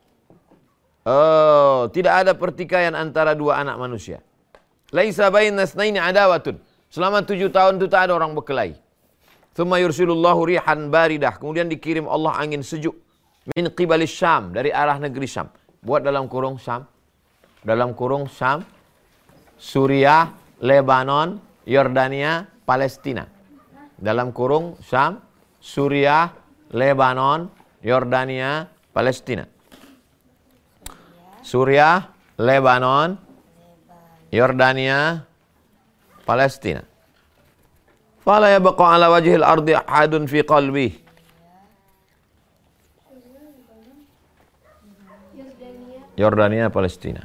Oh, tidak ada pertikaian antara dua anak manusia. Laisa baina tsnaini adawatun. Selama tujuh tahun itu tak ada orang berkelahi. Tsumma yursilullahu rihan baridah. Kemudian dikirim Allah angin sejuk. Min qibalis Syam, dari arah negeri Syam. Buat dalam kurung Syam. Dalam kurung Syam, Suriah, Lebanon, Yordania, Palestina. Dalam kurung Syam, Suriah, Lebanon, Yordania, Palestina. Suriah, Lebanon, Yordania, Palestina. Fala yabqa ala wajhil ardi ahadun fi qalbih. Yordania, Palestina.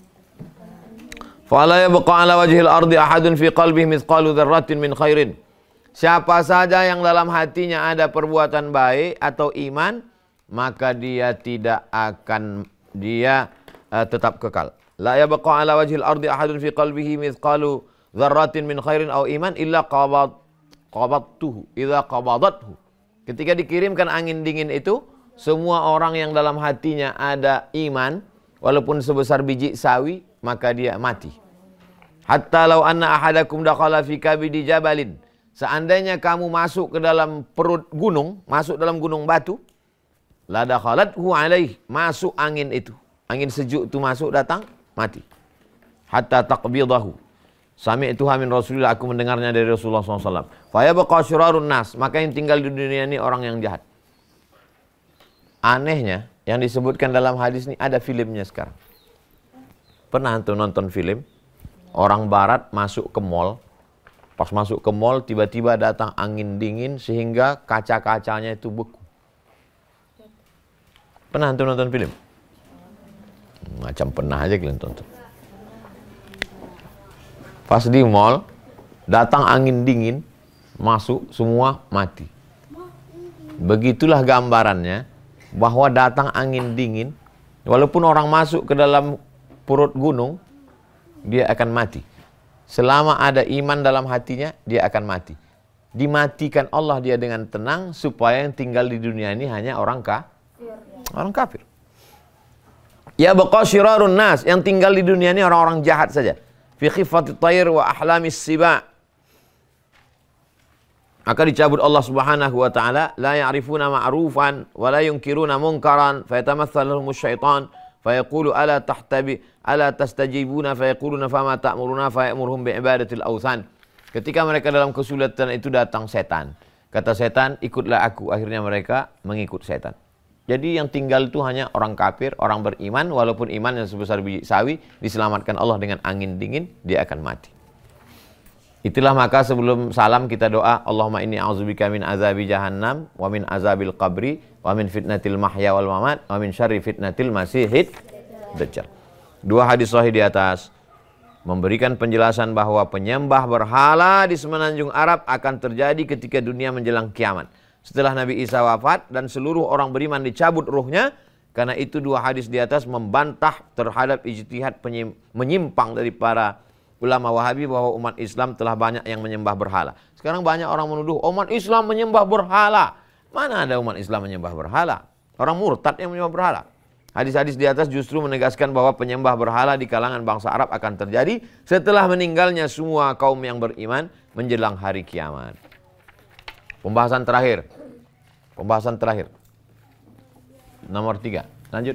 Fala yabqa ala wajhil ardi ahadun fi qalbih mithqalu dzarratin min khairin. Siapa saja yang dalam hatinya ada perbuatan baik atau iman, maka dia tidak akan dia uh, tetap kekal. La yabqa ala wajhil ardi ahadun fi qalbihi mithqalu dzarratin min khairin aw iman illa qabad qabattuhu idza qabadathu. Ketika dikirimkan angin dingin itu, semua orang yang dalam hatinya ada iman walaupun sebesar biji sawi, maka dia mati. Hatta law anna ahadakum dakhala fi kabidi jabalin. Seandainya kamu masuk ke dalam perut gunung, masuk dalam gunung batu, la dakhalathu alaih, masuk angin itu. Angin sejuk itu masuk datang, mati. Hatta taqbidahu. Sami'tuha min Rasulillah, aku mendengarnya dari Rasulullah shallallahu alaihi wasallam. Fayabqa syirarun nas, maka yang tinggal di dunia ini orang yang jahat. Anehnya, yang disebutkan dalam hadis ini ada filmnya sekarang. Pernah antum nonton film? Orang barat masuk ke mall. Pas masuk ke mall, tiba-tiba datang angin dingin sehingga kaca-kacanya itu beku. Pernah antum nonton film? Macam pernah aja kalian tonton. Pas di mall, datang angin dingin, masuk, semua mati. Begitulah gambarannya, bahwa datang angin dingin, walaupun orang masuk ke dalam perut gunung, dia akan mati. Selama ada iman dalam hatinya, dia akan mati. Dimatikan Allah dia dengan tenang, supaya yang tinggal di dunia ini hanya orang ka, orang kafir. Ya baqa syirarun nas, yang tinggal di dunia ini orang-orang jahat saja. Fi khifatit tayr wa ahlamis siba. Maka dicabut Allah Subhanahu wa taala, la ya'rifuna ma'rufan wa la yunkiruna munkaran fayatamathaluhum syaitan fayaqulu ala tahtabi ala tastajibuna fayaquluna fama ta'muruna fayamurhum bi'ibadatil awthan. Ketika mereka dalam kesulitan itu datang setan. Kata setan, ikutlah aku. Akhirnya mereka mengikut setan. Jadi yang tinggal itu hanya orang kafir, orang beriman, walaupun iman yang sebesar biji sawi, diselamatkan Allah dengan angin dingin, dia akan mati. Itulah maka sebelum salam kita doa, Allahumma inni a'udzubika min azabi jahannam, wa min azabil qabri, wa min fitnatil mahya wal mamat, wa min syarri fitnatil masihid dajjal. Dua hadis sahih di atas memberikan penjelasan bahwa penyembah berhala di semenanjung Arab akan terjadi ketika dunia menjelang kiamat. Setelah Nabi Isa wafat dan seluruh orang beriman dicabut ruhnya, karena itu dua hadis di atas membantah terhadap ijtihad menyimpang dari para ulama Wahabi bahwa umat Islam telah banyak yang menyembah berhala. Sekarang banyak orang menuduh umat Islam menyembah berhala. Mana ada umat Islam menyembah berhala? Orang murtad yang menyembah berhala. Hadis-hadis di atas justru menegaskan bahwa penyembah berhala di kalangan bangsa Arab akan terjadi setelah meninggalnya semua kaum yang beriman menjelang hari kiamat. Pembahasan terakhir. Pembahasan terakhir. Nomor tiga. Lanjut.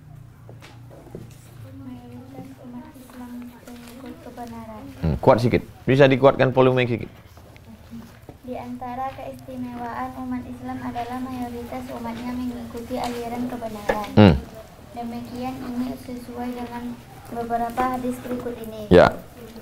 Mayoritas umat Islam pengikut kebenaran. Hmm, kuat sedikit. Bisa dikuatkan volume sedikit. Di antara keistimewaan umat Islam adalah mayoritas umatnya mengikuti aliran kebenaran. Hmm. Demikian ini sesuai dengan beberapa hadis berikut ini. Ya.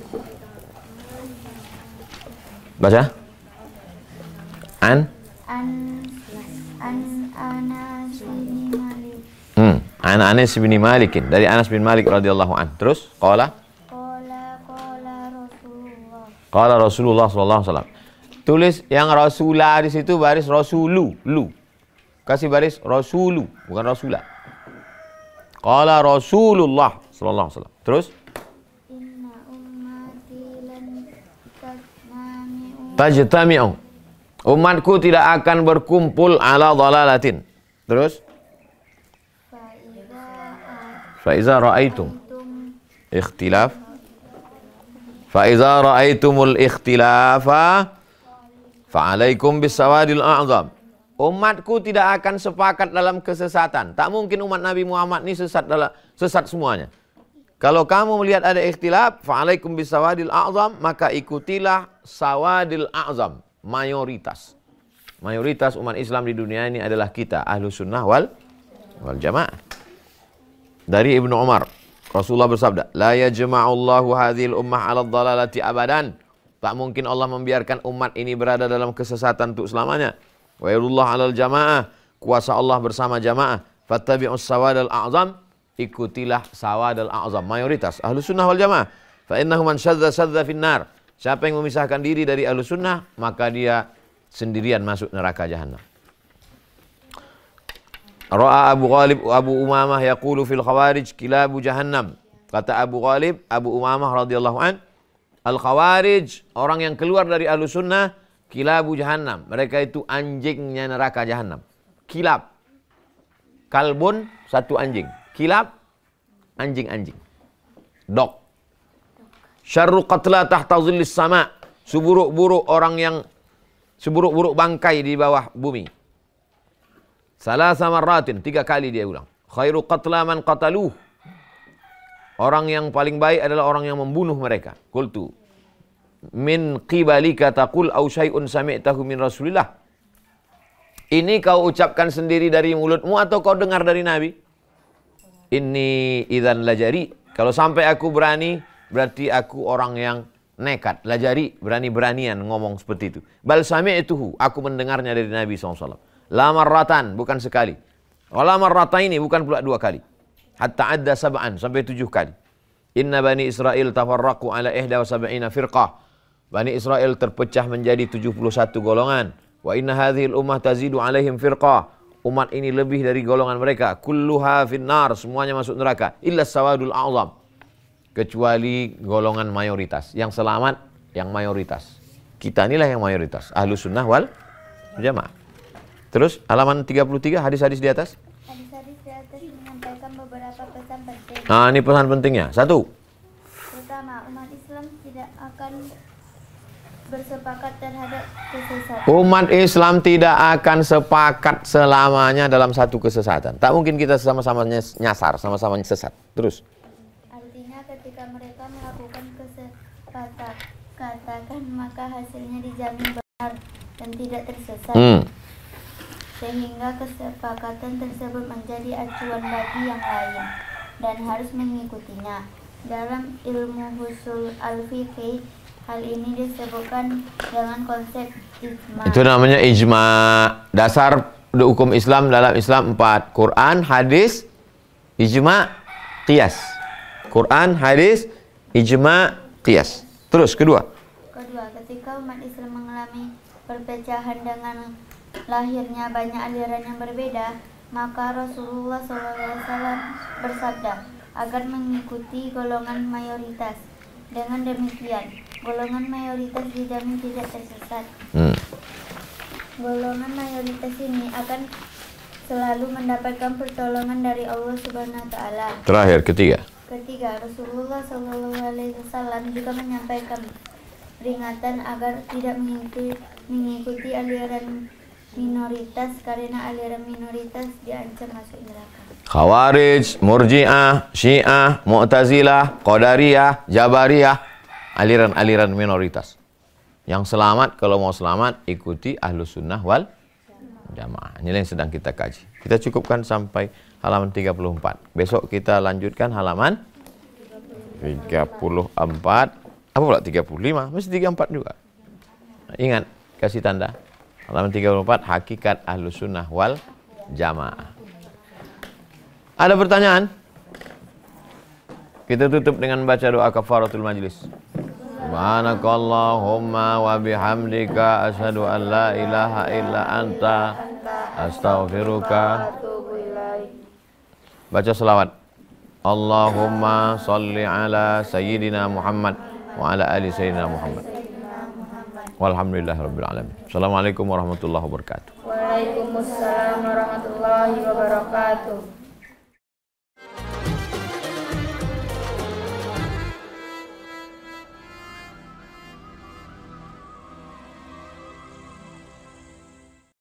Baca. An An An Anas bin Malik. Hmm, An Anas bin Malik, dari Anas bin Malik radhiyallahu an. Terus qala Qala qala Rasulullah. qala Rasulullah sallallahu alaihi wasallam. Tulis yang Rasulah di situ baris Rasulu, lu. Kasih baris Rasulu, bukan Rasulah. Qala Rasulullah sallallahu alaihi wasallam. Terus Inna ummati lan tajma'u tajtami'u. Umatku tidak akan berkumpul ala dhalalatin. Terus fa iza ra'aitum ikhtilaf fa iza ra'aitumul ikhtilafa fa alaikum bisawadil a'zam. Umatku tidak akan sepakat dalam kesesatan. Tak mungkin umat Nabi Muhammad ini sesat dalam sesat semuanya. Kalau kamu melihat ada ikhtilaf, fa alaikum bisawadil a'zam, maka ikutilah sawadil a'zam. Mayoritas mayoritas umat Islam di dunia ini adalah kita, ahlu sunnah wal wal jamaah. Dari Ibnu Umar, Rasulullah bersabda, la yajma'ullahu hadhil ummah ala dhalalati abadan, Tak mungkin Allah membiarkan umat ini berada dalam kesesatan untuk selamanya. Wa yadullah 'alal jamaah, kuasa Allah bersama jamaah. Fattabi'us sawadal a'zam, ikutilah sawadal a'zam, mayoritas Ahlus Sunnah wal Jamaah. Fa innahu man syadza syadza finnar. Siapa yang memisahkan diri dari Ahlus Sunnah, maka dia sendirian masuk neraka jahanam. Ra'a Abu Ghalib Abu Umamah yaqulu fil khawarij kilabu jahannam. Kata Abu Ghalib, Abu Umamah radhiyallahu an, al-khawarij, orang yang keluar dari Ahlus Sunnah, kilabu jahannam. Mereka itu anjingnya neraka jahanam. Kilab. Kalbun, satu anjing. Kilab, anjing-anjing. Dog. Syarru qatla tahta zillis sama. Seburuk-buruk orang yang, seburuk-buruk bangkai di bawah bumi. Salasa marratin, tiga kali dia ulang. Khairu qatla man qataluh. Orang yang paling baik adalah orang yang membunuh mereka. Qultu min qibalika taqul aw syai'un sami'tahu min Rasulillah. Ini kau ucapkan sendiri dari mulutmu atau kau dengar dari Nabi? Ini idzan lajari. Kalau sampai aku berani, berarti aku orang yang nekat. Lajari, berani-beranian ngomong seperti itu. Bal sami'tuhu, aku mendengarnya dari Nabi shallallahu alaihi wasallam. La marratan, bukan sekali. Wala marrataini, bukan pula dua kali. Hatta adda sab'an, sampai tujuh kali. Inna Bani Israel tafarraqu ala ihda wa sab'ina firqah. Bani Israel terpecah menjadi tujuh puluh satu golongan. Wa inna hadhil ummah tazidu alaihim firqah. Umat ini lebih dari golongan mereka. Kulluha finnar, semuanya masuk neraka. Illa sawadul a'zam. Kecuali golongan mayoritas. Yang selamat, yang mayoritas. Kita inilah yang mayoritas. Ahlus Sunnah wal Jamaah. Terus halaman tiga puluh tiga, hadis-hadis di atas. Hadis-hadis di atas menyampaikan beberapa pesan penting. Nah, ini pesan pentingnya. Satu. Pertama, umat Islam tidak akan bersepakat terhadap kesesatan. Umat Islam tidak akan sepakat selamanya dalam satu kesesatan. Tak mungkin kita sama-sama nyasar, sama-sama sesat. Terus. Artinya ketika mereka melakukan kesepakatan, maka hasilnya dijamin benar dan tidak tersesat. Hmm. Sehingga kesepakatan tersebut menjadi acuan bagi yang lain dan harus mengikutinya. Dalam ilmu ushul al-fiqh, hal ini disebutkan dengan konsep ijma. Itu namanya ijma. Dasar hukum Islam dalam Islam empat. Quran, hadis, ijma, qiyas. Quran, hadis, ijma, qiyas. Terus kedua. Kedua, ketika umat Islam mengalami perpecahan dengan lahirnya banyak aliran yang berbeda, maka Rasulullah shallallahu alaihi wasallam bersabda agar mengikuti golongan mayoritas. Dengan demikian, golongan mayoritas dijamin tidak tersesat. Hmm. Golongan mayoritas ini akan selalu mendapatkan pertolongan dari Allah Subhanahu wa taala. Terakhir, ketiga. Ketiga, Rasulullah shallallahu alaihi wasallam juga menyampaikan peringatan agar tidak mengikuti, mengikuti aliran minoritas karena aliran minoritas diancam masuk neraka. Khawarij, Murji'ah, Syiah, Mu'tazilah, Qadariyah, Jabariyah, aliran-aliran minoritas. Yang selamat, kalau mau selamat, ikuti Ahlus Sunnah wal Jamaah. Ini yang sedang kita kaji. Kita cukupkan sampai halaman tiga puluh empat. Besok kita lanjutkan halaman tiga puluh empat. Apa pula tiga puluh lima? Mesti tiga puluh empat juga. Ingat, kasih tanda. Halaman tiga puluh empat, hakikat Ahlus Sunnah wal Jamaah. Ada pertanyaan? Kita tutup dengan baca doa kafaratul majlis. Subhanakallahumma wa bihamdika asyhadu an la ilaha illa anta astaghfiruka. Baca selawat. Allahumma salli ala sayyidina Muhammad wa ala ali sayyidina Muhammad. Walhamdulillahirabbil alamin. Assalamualaikum warahmatullahi wabarakatuh. Waalaikumsalam warahmatullahi wabarakatuh.